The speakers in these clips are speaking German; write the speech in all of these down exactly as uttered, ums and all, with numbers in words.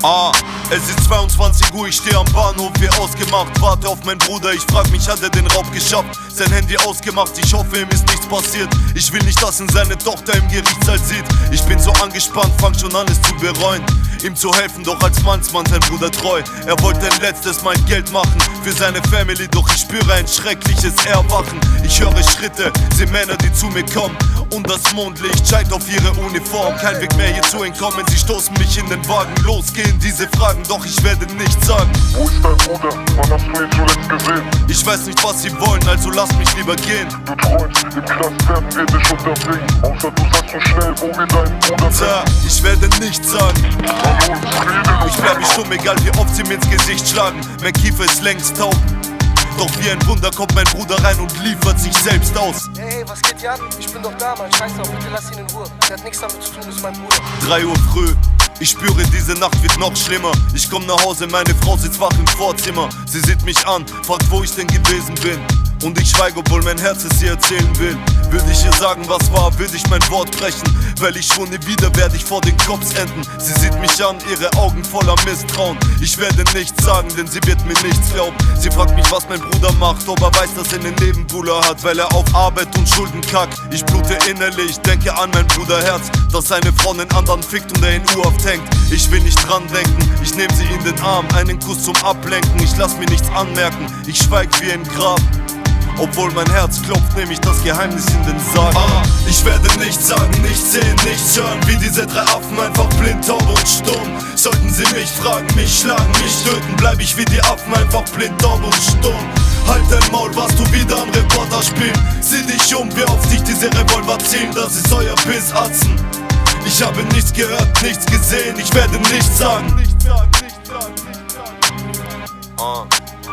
Ah, es ist zweiundzwanzig Uhr, ich steh am Bahnhof, wie ausgemacht. Warte auf meinen Bruder, ich frag mich, hat er den Raub geschafft? Sein Handy ausgemacht, ich hoffe, ihm ist nichts passiert. Ich will nicht, dass ihn seine Tochter im Gerichtssaal sieht. Ich bin so angespannt, fang schon an, es zu bereuen. Ihm zu helfen, doch als Mannsmann sein Bruder treu. Er wollte ein letztes Mal Geld machen für seine Family, doch ich spüre ein schreckliches Erwachen. Ich höre Schritte, seh Männer, die zu mir kommen, und das Mondlicht scheint auf ihre Uniform. Kein Weg mehr hier zu entkommen, sie stoßen mich in den Wagen. Losgehen diese Fragen, doch ich werde nichts sagen. Wo ist dein Bruder? Wann hast du ihn zuletzt gesehen? Ich weiß nicht, was sie wollen, also lass mich lieber gehen. Du träumst, im Knast werden wir dich unterbringen. Außer du sagst so schnell, wo wir deinen Bruder sind. Tja, ich werde nichts sagen. Hallo, Friede. Ich bleib stumm, egal wie oft sie mir ins Gesicht schlagen. Mein Kiefer ist längst taub. Doch wie ein Wunder kommt mein Bruder rein und liefert sich selbst aus. Hey, hey, was geht hier an? Ich bin doch da, Mann. Scheiß drauf, bitte lass ihn in Ruhe. Der hat nichts damit zu tun, das ist mein Bruder. drei Uhr früh. Ich spüre, diese Nacht wird noch schlimmer. Ich komm nach Hause, meine Frau sitzt wach im Vorzimmer. Sie sieht mich an, fragt, wo ich denn gewesen bin. Und ich schweige, obwohl mein Herz es ihr erzählen will. Würde ich ihr sagen, was war, würde ich mein Wort brechen. Weil ich schwor, nie wieder werde ich vor den Cops enden. Sie sieht mich an, ihre Augen voller Misstrauen. Ich werde nichts sagen, denn sie wird mir nichts glauben. Sie fragt mich, was mein Bruder macht, ob er weiß, dass er einen Nebenbuhler hat, weil er auf Arbeit und Schulden kackt. Ich blute innerlich, denke an mein Bruderherz, dass seine Frau einen anderen fickt und er in U-Haft hängt. Ich will nicht dran denken, ich nehm sie in den Arm, einen Kuss zum Ablenken. Ich lass mir nichts anmerken, ich schweig wie ein Grab. Obwohl mein Herz klopft, nehm ich das Geheimnis in den Sarg. Ah, ich werde nichts sagen, nichts sehen, nichts hören. Wie diese drei Affen, einfach blind, taub und stumm. Sollten sie mich fragen, mich schlagen, mich töten, bleib ich wie die Affen, einfach blind, taub und stumm. Halt dein Maul, was du wieder am Reporter spielen. Sieh dich um, wie auf dich diese Revolver zielen. Das ist euer Bissatzen. Ich habe nichts gehört, nichts gesehen, ich werde nichts sagen. Nichts sagen, nichts sagen, nichts sagen. Ah,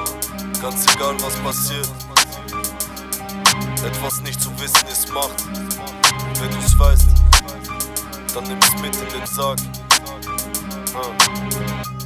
ganz egal was passiert. Etwas nicht zu wissen ist Macht. Wenn du's weißt, dann nimm's mit in den Sarg. Ah.